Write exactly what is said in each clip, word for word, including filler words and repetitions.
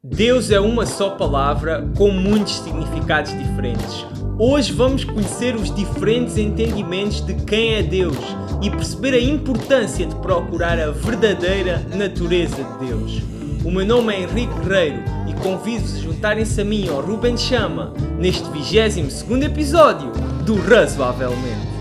Deus é uma só palavra com muitos significados diferentes. Hoje vamos conhecer os diferentes entendimentos de quem é Deus e perceber a importância de procurar a verdadeira natureza de Deus. O meu nome é Henrique Guerreiro e convido-vos a juntarem-se a mim, ao Ruben Chama, neste vigésimo segundo episódio do Razoavelmente.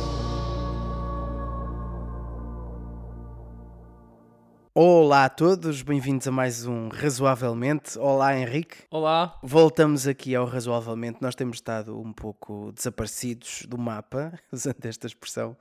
Olá a todos, bem-vindos a mais um Razoavelmente. Olá Henrique. Olá. Voltamos aqui ao Razoavelmente. Nós temos estado um pouco desaparecidos do mapa, usando esta expressão.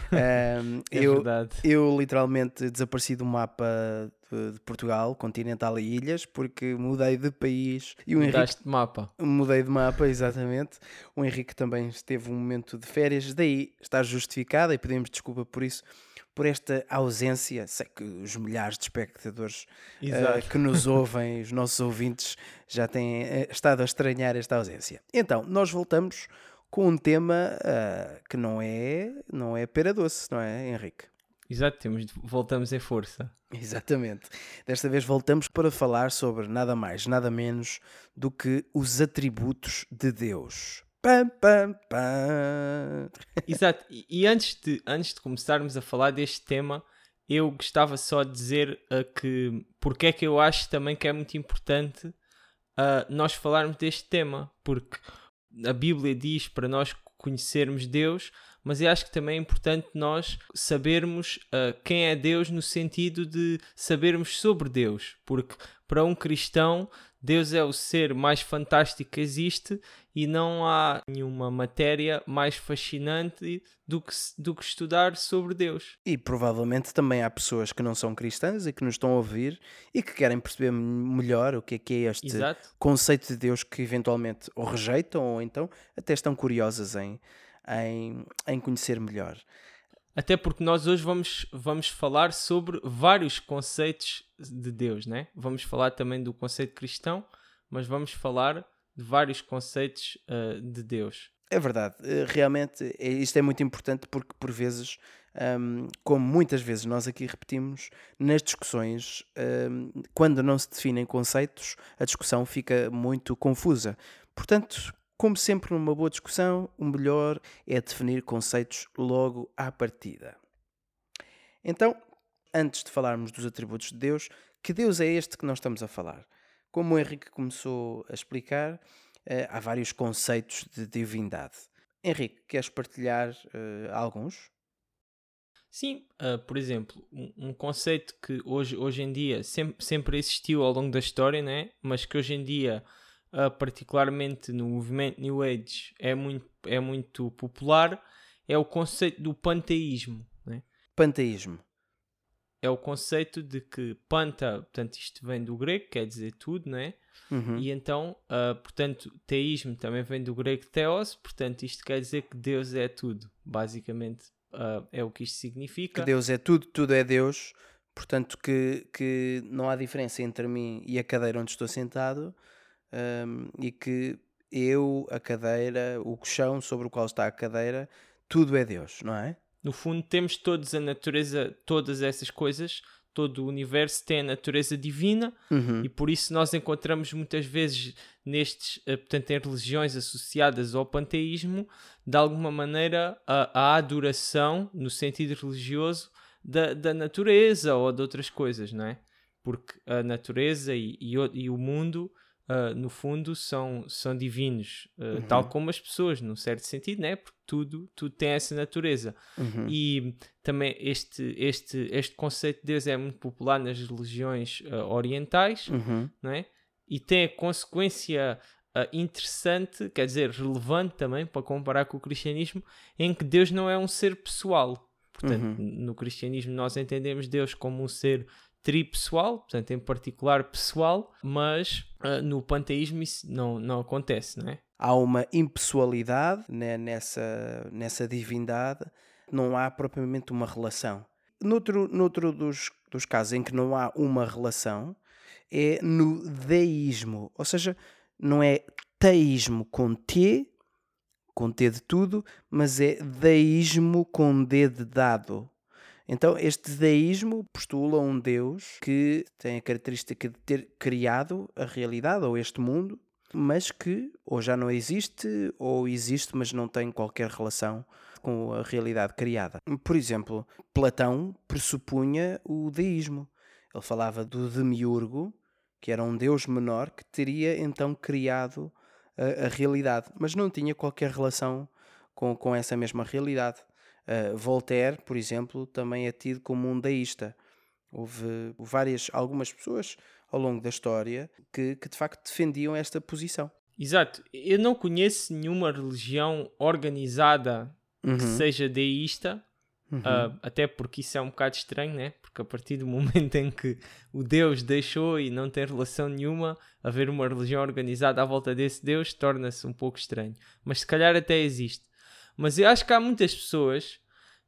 Um, É eu, verdade. eu literalmente desapareci do mapa de, de Portugal, continental e ilhas, porque mudei de país. E o Henrique Mudaste de mapa. Mudei de mapa, exatamente. O Henrique também esteve um momento de férias, daí está justificada e pedimos desculpa por isso, por esta ausência. Sei que os milhares de espectadores Exato. uh, que nos ouvem, os nossos ouvintes, já têm uh, estado a estranhar esta ausência. Então, nós voltamos com um tema uh, que não é, não é pera doce, não é, Henrique? Exato, temos, voltamos em força. Exatamente. Desta vez voltamos para falar sobre nada mais, nada menos do que os atributos de Deus. Pam, pam, pam. Exato, e, e antes, de, antes de começarmos a falar deste tema, eu gostava só de dizer uh, que porque é que eu acho também que é muito importante uh, nós falarmos deste tema, porque a Bíblia diz para nós conhecermos Deus, mas eu acho que também é importante nós sabermos uh, quem é Deus no sentido de sabermos sobre Deus, porque para um cristão Deus é o ser mais fantástico que existe e não há nenhuma matéria mais fascinante do que, do que estudar sobre Deus. E provavelmente também há pessoas que não são cristãs e que nos estão a ouvir e que querem perceber melhor o que é que é este Exato. conceito de Deus, que eventualmente ou rejeitam ou então até estão curiosas em, em, em conhecer melhor. Até porque nós hoje vamos, vamos falar sobre vários conceitos de Deus, né? Vamos falar também do conceito cristão, mas vamos falar de vários conceitos uh, de Deus. É verdade, realmente isto é muito importante porque por vezes, um, como muitas vezes nós aqui repetimos, nas discussões, um, quando não se definem conceitos, a discussão fica muito confusa. Portanto, como sempre numa boa discussão, o melhor é definir conceitos logo à partida. Então, antes de falarmos dos atributos de Deus, que Deus é este que nós estamos a falar? Como o Henrique começou a explicar, Uh, há vários conceitos de divindade. Henrique, queres partilhar uh, alguns? Sim, uh, por exemplo, um, um conceito que hoje, hoje em dia sempre, sempre existiu ao longo da história, né? Mas que hoje em dia, uh, particularmente no movimento New Age, é muito, é muito popular, é o conceito do panteísmo. Né? Panteísmo. É o conceito de que panta, portanto isto vem do grego, quer dizer tudo, não é? Uhum. E então, uh, portanto, teísmo também vem do grego theos, portanto isto quer dizer que Deus é tudo, basicamente uh, é o que isto significa. Que Deus é tudo, tudo é Deus, portanto que, que não há diferença entre mim e a cadeira onde estou sentado, um, e que eu, a cadeira, o chão sobre o qual está a cadeira, tudo é Deus, não é? No fundo temos todos a natureza, todas essas coisas, todo o universo tem a natureza divina. Uhum. E por isso nós encontramos muitas vezes nestes, portanto, em religiões associadas ao panteísmo, de alguma maneira a, a adoração, no sentido religioso, da, da natureza ou de outras coisas, não é? Porque a natureza e, e, e o mundo, uh, no fundo, são, são divinos, uh, Uhum. tal como as pessoas, num certo sentido, não é? Porque tudo, tudo tem essa natureza. Uhum. E também este, este, este conceito de Deus é muito popular nas religiões uh, orientais, Uhum. não é? E tem a consequência uh, interessante, quer dizer, relevante também, para comparar com o cristianismo, em que Deus não é um ser pessoal. Portanto, Uhum. no cristianismo nós entendemos Deus como um ser tripessoal, portanto, em particular pessoal, mas uh, no panteísmo isso não, não acontece, não é? Há uma impessoalidade, né, nessa, nessa divindade, não há propriamente uma relação. Noutro, noutro dos, dos casos em que não há uma relação é no deísmo, ou seja, não é teísmo com T, com T de tudo, mas é deísmo com D de dado. Então, este deísmo postula um Deus que tem a característica de ter criado a realidade ou este mundo, mas que ou já não existe ou existe, mas não tem qualquer relação com a realidade criada. Por exemplo, Platão pressupunha o deísmo. Ele falava do demiurgo, que era um deus menor que teria então criado a, a realidade, mas não tinha qualquer relação com, com essa mesma realidade. Uh, Voltaire, por exemplo, também é tido como um deísta. Houve várias, algumas pessoas ao longo da história que, que de facto defendiam esta posição. Exato. Eu não conheço nenhuma religião organizada Uhum. que seja deísta, Uhum. uh, até porque isso é um bocado estranho, né? Porque a partir do momento em que o Deus deixou e não tem relação nenhuma, haver uma religião organizada à volta desse Deus torna-se um pouco estranho. Mas se calhar até existe. Mas eu acho que há muitas pessoas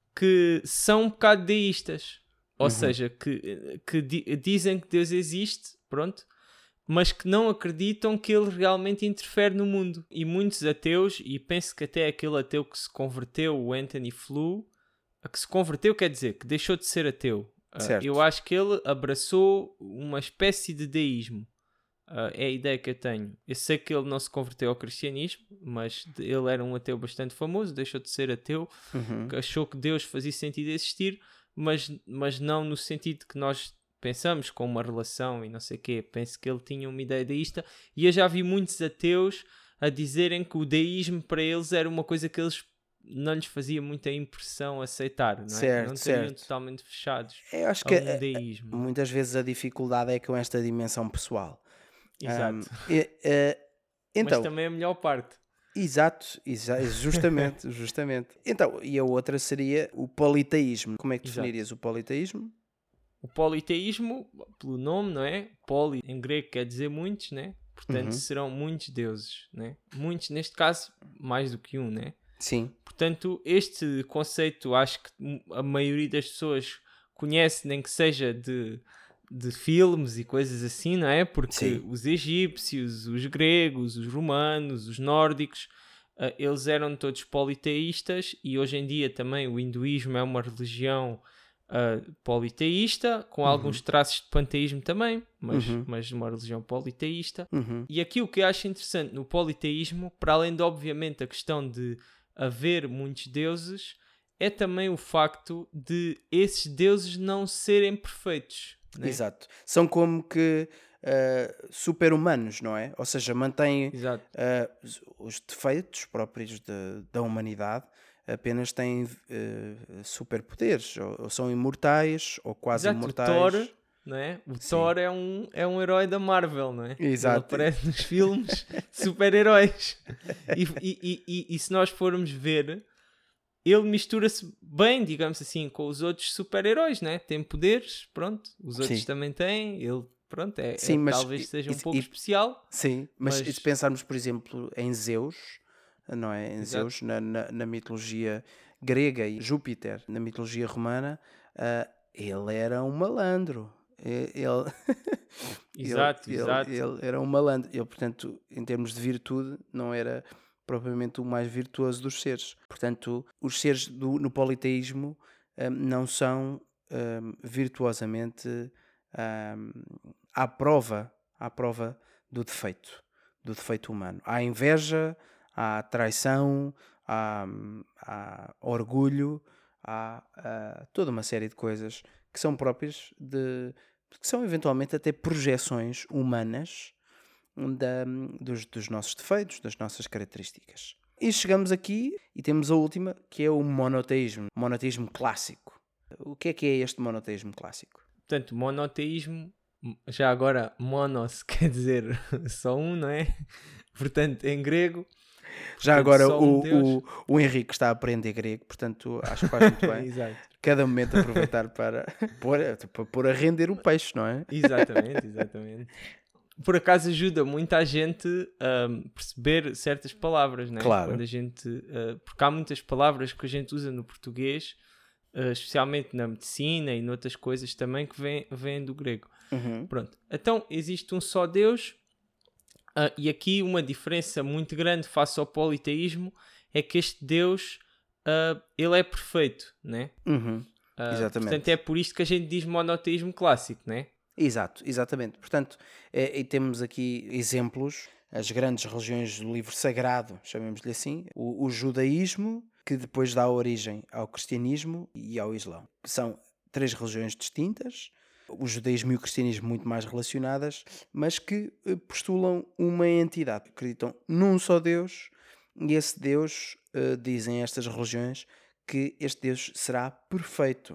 que são um bocado deístas. Ou Uhum. seja, que, que di- dizem que Deus existe, pronto, mas que não acreditam que ele realmente interfere no mundo. E muitos ateus, e penso que até aquele ateu que se converteu, o Anthony Flew, a que se converteu quer dizer que deixou de ser ateu. Uh, eu acho que ele abraçou uma espécie de deísmo. Uh, é a ideia que eu tenho. Eu sei que ele não se converteu ao cristianismo, mas ele era um ateu bastante famoso, deixou de ser ateu, Uhum. achou que Deus fazia sentido existir, mas, mas não no sentido que nós pensamos, com uma relação e não sei o quê. Penso que ele tinha uma ideia deísta, e eu já vi muitos ateus a dizerem que o deísmo para eles era uma coisa que eles não lhes fazia muita impressão aceitar, não é? Certo, Não estariam certo. totalmente fechados Eu acho a que um eh, deísmo. muitas vezes a dificuldade é com esta dimensão pessoal. Exato. Um, e, eh, então, Mas também é a melhor parte. exato, exa- justamente, justamente. Então, e a outra seria o politeísmo. Como é que Exato. definirias o politeísmo? O politeísmo, pelo nome, não é? Poli, em grego, quer dizer muitos, né? Portanto, Uhum. serão muitos deuses, né? Muitos, neste caso, mais do que um, né? Sim, Portanto, este conceito, acho que a maioria das pessoas conhece, nem que seja de, de filmes e coisas assim, não é? Porque sim. os egípcios, os gregos, os romanos, os nórdicos, uh, eles eram todos politeístas, e hoje em dia também o hinduísmo é uma religião uh, politeísta, com Uhum. alguns traços de panteísmo também, mas, Uhum. mas uma religião politeísta. Uhum. E aqui o que eu acho interessante no politeísmo, para além de obviamente a questão de haver muitos deuses, é também o facto de esses deuses não serem perfeitos, né? Exato. São como que uh, super-humanos, não é? Ou seja, mantêm Exato. uh, os- os defeitos próprios de- da humanidade, apenas têm uh, superpoderes, ou, ou são imortais, ou quase Exato. O imortais. Thor, não é? O Sim. Thor é um, é um herói da Marvel, não é? Exato. Ele aparece nos filmes super-heróis. E, e, e, e, e se nós formos ver, ele mistura-se bem, digamos assim, com os outros super-heróis, né? Tem poderes, pronto. Os outros Sim. também têm. Ele, pronto, é, Sim, é- mas talvez e- seja um e- pouco e- especial. Sim, mas, Mas- e se pensarmos, por exemplo, em Zeus, não é? Em Exato. Zeus, na, na, na mitologia grega, e Júpiter, na mitologia romana, ah, ele era um malandro. E- Ele, Exato, ele, exato. Ele, ele era um malandro. Ele, portanto, em termos de virtude, não era propriamente o mais virtuoso dos seres. Portanto, os seres do, no politeísmo ah, não são ah, virtuosamente ah, à prova, à prova do defeito, do defeito humano. Há inveja, há traição, há, há orgulho, há, ah, toda uma série de coisas que são próprias de, que são eventualmente até projeções humanas da, dos, dos nossos defeitos, das nossas características. E chegamos aqui e temos a última, que é o monoteísmo, monoteísmo clássico. O que é que é este monoteísmo clássico? Portanto, monoteísmo, já agora monos quer dizer só um, não é? Portanto, em grego. Já portanto, agora só um o, Deus. o, o Henrique está a aprender grego, portanto acho que faz muito bem. Exato. Cada momento aproveitar para pôr, para pôr a render o peixe, não é? Exatamente, exatamente. Por acaso ajuda muita gente a perceber certas palavras, né? Claro. Quando a gente, uh, porque há muitas palavras que a gente usa no português, uh, especialmente na medicina e noutras coisas também, que vêm, vêm do grego. Uhum. Pronto. Então existe um só Deus, uh, e aqui uma diferença muito grande face ao politeísmo é que este Deus uh, ele é perfeito, né? Uhum. Uh, Exatamente. portanto, é por isto que a gente diz monoteísmo clássico, não é? Exato, exatamente. Portanto, é, e temos aqui exemplos, as grandes religiões do livro sagrado, chamemos-lhe assim, o, o judaísmo, que depois dá origem ao cristianismo e ao islão. São três religiões distintas, o judaísmo e o cristianismo muito mais relacionadas, mas que eh, postulam uma entidade. Acreditam num só Deus, e esse Deus, eh, dizem estas religiões, que este Deus será perfeito.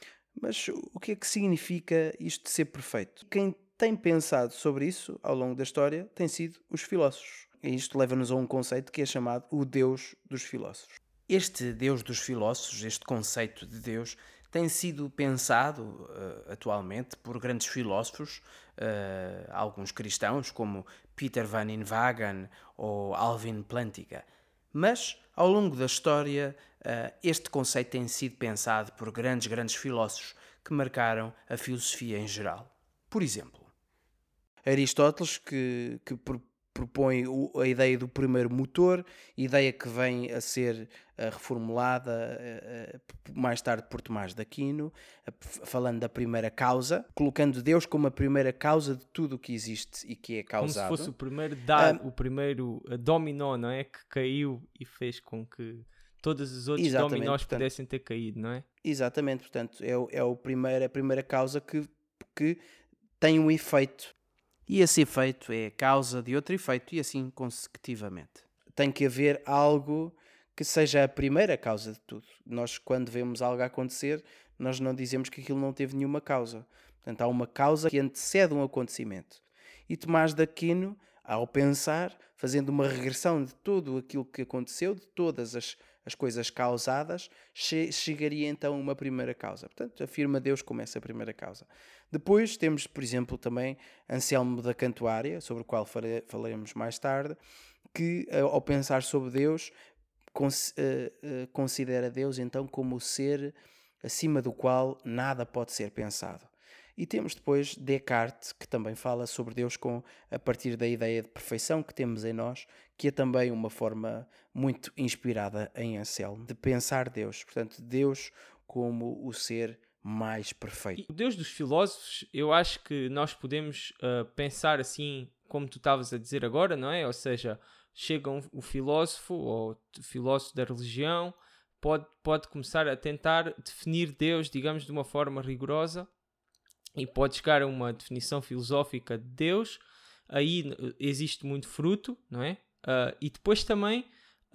Mas o que é que significa isto de ser perfeito? Quem tem pensado sobre isso ao longo da história tem sido os filósofos. E isto leva-nos a um conceito que é chamado o Deus dos filósofos. Este Deus dos filósofos, este conceito de Deus, tem sido pensado uh, atualmente por grandes filósofos, uh, alguns cristãos, como Peter van Inwagen ou Alvin Plantinga. Mas, ao longo da história, uh, este conceito tem sido pensado por grandes, grandes filósofos que marcaram a filosofia em geral. Por exemplo, Aristóteles, que, que propõe o, a ideia do primeiro motor, ideia que vem a ser uh, reformulada uh, mais tarde por Tomás de Aquino, uh, falando da primeira causa, colocando Deus como a primeira causa de tudo o que existe e que é causado. Como se fosse o primeiro dado, um, o primeiro dominó, não é? Que caiu e fez com que todos os outros dominós portanto, pudessem ter caído, não é? Exatamente, portanto, é, o, é o primeiro, a primeira causa que, que tem um efeito. E esse efeito é a causa de outro efeito e assim consecutivamente. Tem que haver algo que seja a primeira causa de tudo. Nós, quando vemos algo acontecer, nós não dizemos que aquilo não teve nenhuma causa. Portanto, há uma causa que antecede um acontecimento. E Tomás de Aquino, ao pensar, fazendo uma regressão de tudo aquilo que aconteceu, de todas as, as coisas causadas, che- chegaria então a uma primeira causa. Portanto, afirma Deus como essa primeira causa. Depois temos, por exemplo, também Anselmo da Cantuária, sobre o qual fale- falaremos mais tarde, que ao pensar sobre Deus, cons- uh, uh, considera Deus então como o ser acima do qual nada pode ser pensado. E temos depois Descartes, que também fala sobre Deus com, a partir da ideia de perfeição que temos em nós, que é também uma forma muito inspirada em Anselmo, de pensar Deus. Portanto, Deus como o ser mais perfeito. E o Deus dos filósofos, eu acho que nós podemos uh, pensar assim, como tu estavas a dizer agora, não é? Ou seja, chega um, o filósofo, ou o filósofo da religião, pode, pode começar a tentar definir Deus, digamos, de uma forma rigorosa, e pode chegar a uma definição filosófica de Deus. Aí existe muito fruto, não é? Uh, e depois também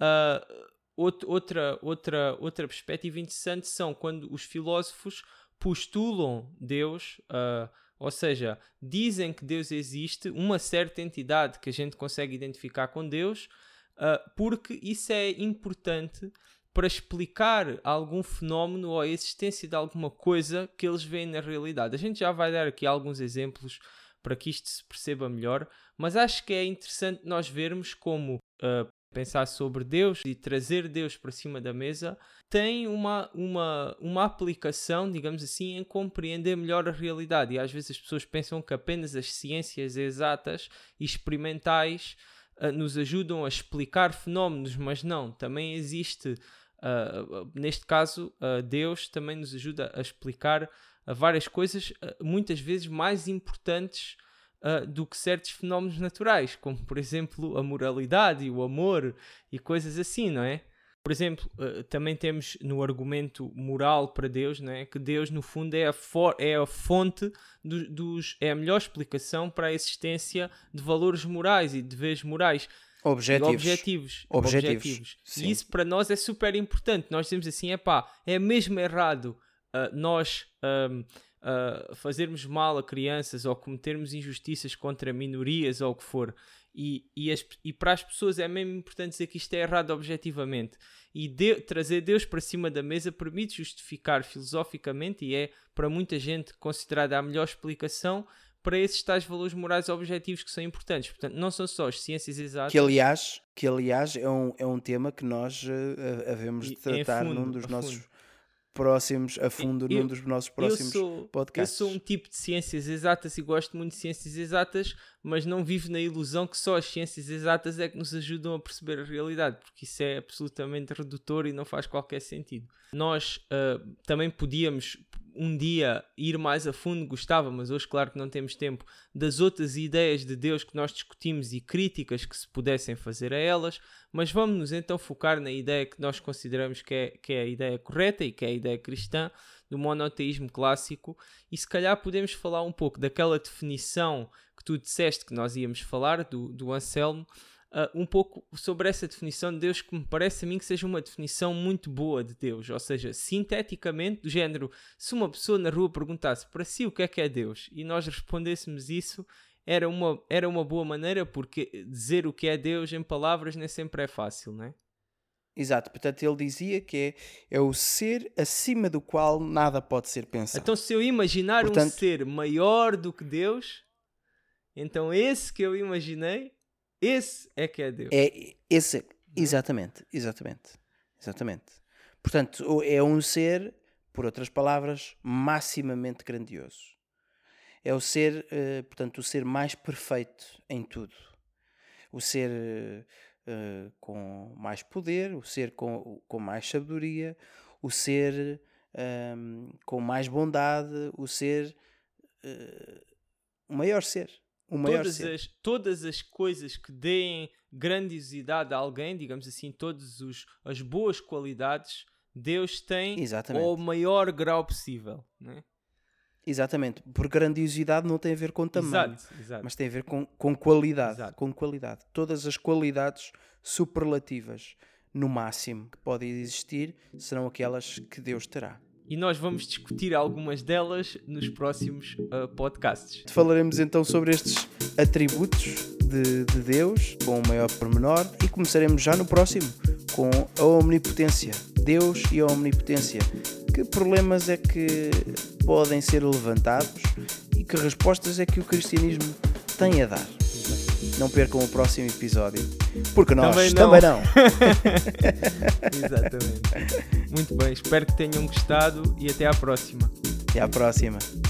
uh, outra, outra, outra perspectiva interessante são quando os filósofos postulam Deus, uh, ou seja, dizem que Deus existe, uma certa entidade que a gente consegue identificar com Deus, uh, porque isso é importante para explicar algum fenómeno ou a existência de alguma coisa que eles veem na realidade. A gente já vai dar aqui alguns exemplos para que isto se perceba melhor, mas acho que é interessante nós vermos como uh, pensar sobre Deus e trazer Deus para cima da mesa tem uma, uma, uma aplicação, digamos assim, em compreender melhor a realidade. E às vezes as pessoas pensam que apenas as ciências exatas e experimentais uh, nos ajudam a explicar fenómenos, mas não, também existe... Uh, neste caso, uh, Deus também nos ajuda a explicar uh, várias coisas, uh, muitas vezes mais importantes uh, do que certos fenómenos naturais, como por exemplo a moralidade e o amor e coisas assim, não é? Por exemplo, uh, também temos no argumento moral para Deus, não é? Que Deus no fundo é a, for- é a fonte do- dos, é a melhor explicação para a existência de valores morais e de deveres morais. Objetivos. Objetivos. Objetivos. Objetivos. E isso para nós é super importante. Nós dizemos assim, epá, é mesmo errado uh, nós um, uh, fazermos mal a crianças ou cometermos injustiças contra minorias ou o que for. E, e, as, e para as pessoas é mesmo importante dizer que isto é errado objetivamente. E de, trazer Deus para cima da mesa permite justificar filosoficamente e é para muita gente considerada a melhor explicação para esses tais valores morais objetivos que são importantes. Portanto, não são só as ciências exatas... Que, aliás, que, aliás é, um, é um tema que nós uh, havemos de tratar fundo, num dos nossos fundo. próximos, a fundo, eu, num dos nossos próximos eu sou, podcasts. Eu sou um tipo de ciências exatas e gosto muito de ciências exatas, mas não vive na ilusão que só as ciências exatas é que nos ajudam a perceber a realidade, porque isso é absolutamente redutor e não faz qualquer sentido. Nós uh, também podíamos um dia ir mais a fundo, gostava, mas hoje claro que não temos tempo, das outras ideias de Deus que nós discutimos e críticas que se pudessem fazer a elas, mas vamos-nos então focar na ideia que nós consideramos que é, que é a ideia correta e que é a ideia cristã do monoteísmo clássico, e se calhar podemos falar um pouco daquela definição que tu disseste que nós íamos falar, do, do Anselmo, Uh, um pouco sobre essa definição de Deus, que me parece a mim que seja uma definição muito boa de Deus, ou seja, sinteticamente, do género, se uma pessoa na rua perguntasse para si o que é que é Deus e nós respondêssemos isso, era uma, era uma boa maneira, porque dizer o que é Deus em palavras nem sempre é fácil, não é? Exato, portanto ele dizia que é, é o ser acima do qual nada pode ser pensado. Então se eu imaginar portanto, um ser maior do que Deus, então esse que eu imaginei, esse é que é Deus. É, esse, exatamente, exatamente, exatamente. Portanto, é um ser, por outras palavras, maximamente grandioso. É o ser, uh, portanto, o ser mais perfeito em tudo. O ser uh, com mais poder, o ser com, com mais sabedoria, o ser um, com mais bondade, o ser, uh, o maior ser. O maior todas, ser. As, todas as coisas que deem grandiosidade a alguém, digamos assim, todas os, as boas qualidades, Deus tem Exatamente. ao maior grau possível, não é? Exatamente, porque grandiosidade não tem a ver com tamanho, exato, exato. mas tem a ver com, com qualidade, exato. com qualidade. Todas as qualidades superlativas, no máximo, que podem existir, serão aquelas que Deus terá. E nós vamos discutir algumas delas nos próximos uh, podcasts. Falaremos então sobre estes atributos de, de Deus, com o maior pormenor, e começaremos já no próximo, com a omnipotência. Deus e a omnipotência. Que problemas é que podem ser levantados e que respostas é que o cristianismo tem a dar? Não percam o próximo episódio, porque nós também não. Também não. Exatamente. Muito bem, espero que tenham gostado e até à próxima. Até à próxima.